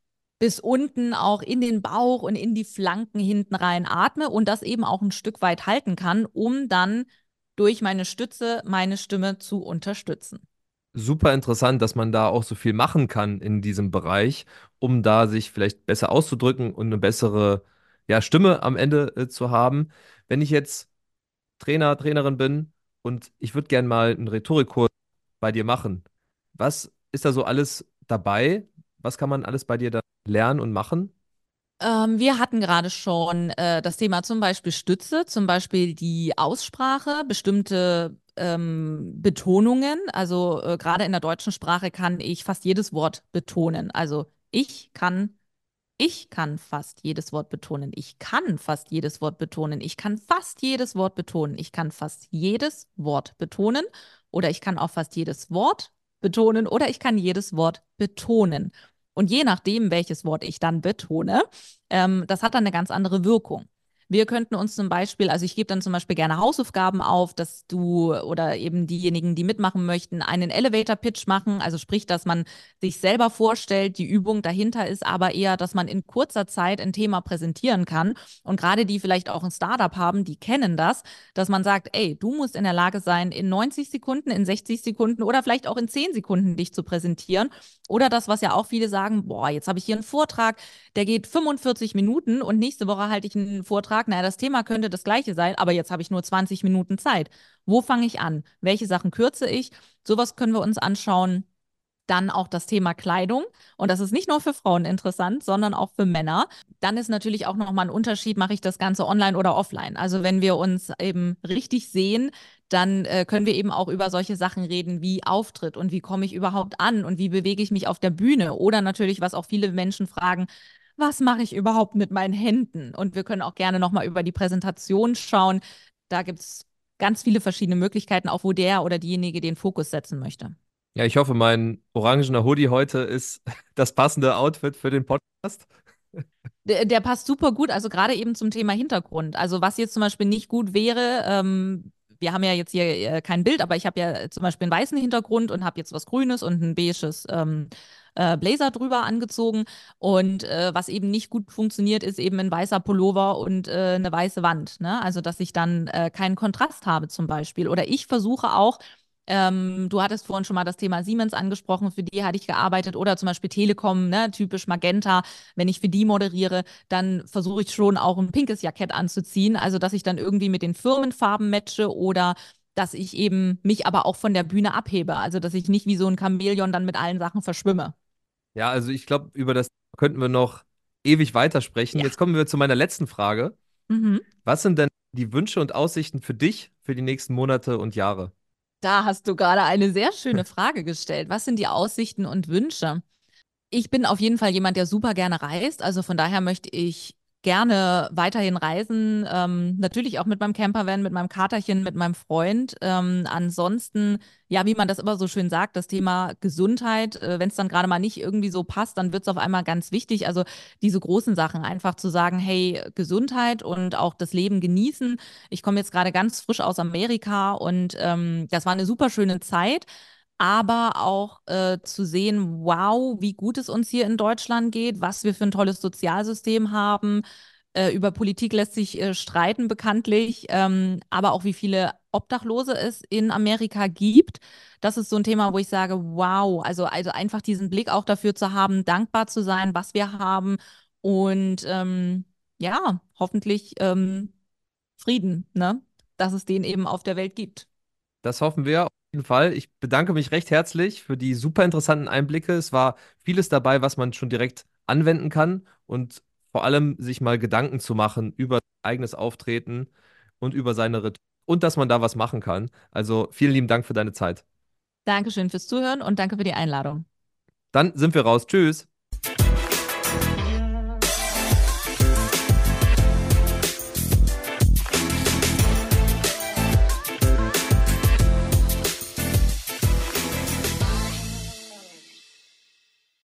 [SPEAKER 2] bis unten auch in den Bauch und in die Flanken hinten rein atme und das eben auch ein Stück weit halten kann, um dann durch meine Stütze meine Stimme zu unterstützen.
[SPEAKER 1] Super interessant, dass man da auch so viel machen kann in diesem Bereich, um da sich vielleicht besser auszudrücken und eine bessere, ja, Stimme am Ende äh, zu haben. Wenn ich jetzt Trainer, Trainerin bin und ich würde gerne mal einen Rhetorikkurs bei dir machen, was ist da so alles dabei? Was kann man alles bei dir da lernen und machen?
[SPEAKER 2] Ähm, wir hatten gerade schon äh, das Thema zum Beispiel Stütze, zum Beispiel die Aussprache, bestimmte ähm, Betonungen. Also äh, gerade in der deutschen Sprache kann ich fast jedes Wort betonen. Also ich kann Ich kann fast jedes Wort betonen. Ich kann fast jedes Wort betonen. Ich kann fast jedes Wort betonen. Ich kann fast jedes Wort betonen. Oder ich kann auch fast jedes Wort betonen. Oder ich kann jedes Wort betonen. Und je nachdem, welches Wort ich dann betone, ähm, das hat dann eine ganz andere Wirkung. Wir könnten uns zum Beispiel, also ich gebe dann zum Beispiel gerne Hausaufgaben auf, dass du oder eben diejenigen, die mitmachen möchten, einen Elevator-Pitch machen. Also sprich, dass man sich selber vorstellt. Die Übung dahinter ist aber eher, dass man in kurzer Zeit ein Thema präsentieren kann. Und gerade die vielleicht auch ein Startup haben, die kennen das, dass man sagt, ey, du musst in der Lage sein, in neunzig Sekunden, in sechzig Sekunden oder vielleicht auch in zehn Sekunden dich zu präsentieren. Oder das, was ja auch viele sagen, boah, jetzt habe ich hier einen Vortrag, der geht fünfundvierzig Minuten und nächste Woche halte ich einen Vortrag. Naja, das Thema könnte das gleiche sein, aber jetzt habe ich nur zwanzig Minuten Zeit. Wo fange ich an? Welche Sachen kürze ich? Sowas können wir uns anschauen. Dann auch das Thema Kleidung. Und das ist nicht nur für Frauen interessant, sondern auch für Männer. Dann ist natürlich auch nochmal ein Unterschied, mache ich das Ganze online oder offline. Also wenn wir uns eben richtig sehen, dann äh, können wir eben auch über solche Sachen reden wie Auftritt und wie komme ich überhaupt an und wie bewege ich mich auf der Bühne. Oder natürlich, was auch viele Menschen fragen, was mache ich überhaupt mit meinen Händen? Und wir können auch gerne nochmal über die Präsentation schauen. Da gibt es ganz viele verschiedene Möglichkeiten, auch wo der oder diejenige den Fokus setzen möchte.
[SPEAKER 1] Ja, ich hoffe, mein orangener Hoodie heute ist das passende Outfit für den Podcast.
[SPEAKER 2] Der, der passt super gut, also gerade eben zum Thema Hintergrund. Also was jetzt zum Beispiel nicht gut wäre, ähm, wir haben ja jetzt hier äh, kein Bild, aber ich habe ja zum Beispiel einen weißen Hintergrund und habe jetzt was Grünes und ein beiges ähm, äh, Blazer drüber angezogen. Und äh, was eben nicht gut funktioniert, ist eben ein weißer Pullover und äh, eine weiße Wand. Ne? Also dass ich dann äh, keinen Kontrast habe zum Beispiel. Oder ich versuche auch, ähm, du hattest vorhin schon mal das Thema Siemens angesprochen, für die hatte ich gearbeitet oder zum Beispiel Telekom, ne, typisch Magenta. Wenn ich für die moderiere, dann versuche ich schon auch ein pinkes Jackett anzuziehen, also dass ich dann irgendwie mit den Firmenfarben matche oder dass ich eben mich aber auch von der Bühne abhebe, also dass ich nicht wie so ein Chamäleon dann mit allen Sachen verschwimme.
[SPEAKER 1] Ja, also ich glaube, über das könnten wir noch ewig weitersprechen.
[SPEAKER 2] Ja.
[SPEAKER 1] Jetzt kommen wir zu meiner letzten Frage.
[SPEAKER 2] Mhm.
[SPEAKER 1] Was sind denn die Wünsche und Aussichten für dich für die nächsten Monate und Jahre?
[SPEAKER 2] Da hast du gerade eine sehr schöne Frage gestellt. Was sind die Aussichten und Wünsche? Ich bin auf jeden Fall jemand, der super gerne reist. Also von daher möchte ich gerne weiterhin reisen. Ähm, natürlich auch mit meinem Campervan, mit meinem Katerchen, mit meinem Freund. Ähm, ansonsten, ja, wie man das immer so schön sagt, das Thema Gesundheit, äh, wenn es dann gerade mal nicht irgendwie so passt, dann wird es auf einmal ganz wichtig. Also diese großen Sachen, einfach zu sagen, hey, Gesundheit und auch das Leben genießen. Ich komme jetzt gerade ganz frisch aus Amerika und ähm, das war eine super schöne Zeit, aber auch äh, zu sehen, wow, wie gut es uns hier in Deutschland geht, was wir für ein tolles Sozialsystem haben. Äh, über Politik lässt sich äh, streiten, bekanntlich, ähm, aber auch wie viele Obdachlose es in Amerika gibt. Das ist so ein Thema, wo ich sage, wow, also, also einfach diesen Blick auch dafür zu haben, dankbar zu sein, was wir haben und ähm, ja, hoffentlich ähm, Frieden, ne? Dass es den eben auf der Welt gibt.
[SPEAKER 1] Das hoffen wir auf jeden Fall. Ich bedanke mich recht herzlich für die super interessanten Einblicke. Es war vieles dabei, was man schon direkt anwenden kann und vor allem sich mal Gedanken zu machen über sein eigenes Auftreten und über seine Rhetorik und dass man da was machen kann. Also vielen lieben Dank für deine Zeit.
[SPEAKER 2] Dankeschön fürs Zuhören und danke für die Einladung.
[SPEAKER 1] Dann sind wir raus. Tschüss.